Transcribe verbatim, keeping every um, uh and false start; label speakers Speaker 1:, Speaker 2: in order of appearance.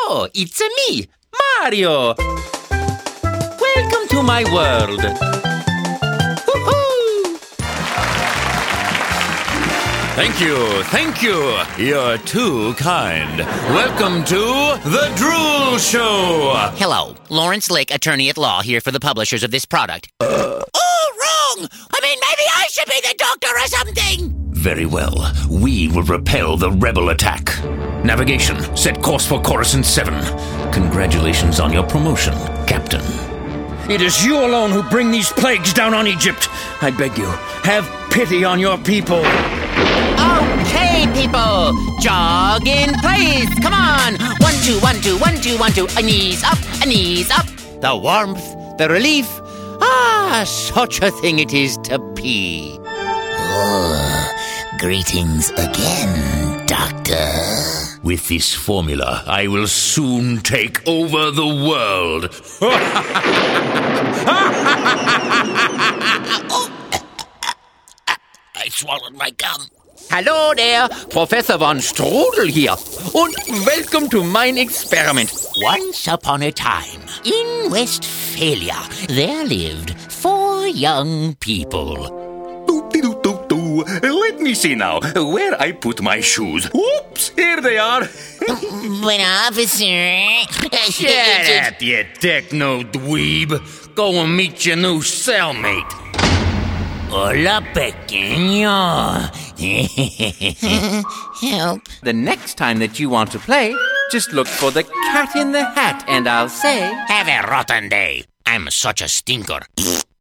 Speaker 1: Oh, it's me, Mario. Welcome to my world. Woo-hoo! Thank you, thank you. You're too kind. Welcome to The Drool Show.
Speaker 2: Hello, Lawrence Lake, attorney at law, here for the publishers of this product. Uh. Oh, wrong! I mean, maybe I should be the doctor or something!
Speaker 3: Very well. We will repel the rebel attack. Navigation, set course for Coruscant seven. Congratulations on your promotion, Captain. It is you alone who bring these plagues down on Egypt. I beg you, have pity on your people.
Speaker 2: Okay, people, jog in place. Come on. One, two, one, two, one, two, one, two. A knees up, a knees up. The warmth, the relief. Ah, such a thing it is to pee.
Speaker 4: Oh, greetings again, Doctor.
Speaker 3: With this formula, I will soon take over the world.
Speaker 4: Oh, I swallowed my gum.
Speaker 1: Hallo there, Professor von Strudel hier. Und welcome to mein Experiment.
Speaker 4: Once upon a time, in Westphalia, there lived four young people.
Speaker 3: Let me see now, where I put my shoes. Whoops, here they are.
Speaker 4: But officer...
Speaker 3: Shut up, you techno-dweeb. Go and meet your new cellmate.
Speaker 4: Hola, pequeño. Help.
Speaker 1: The next time that you want to play, just look for the Cat in the Hat and I'll say...
Speaker 2: Have a rotten day. I'm such a stinker.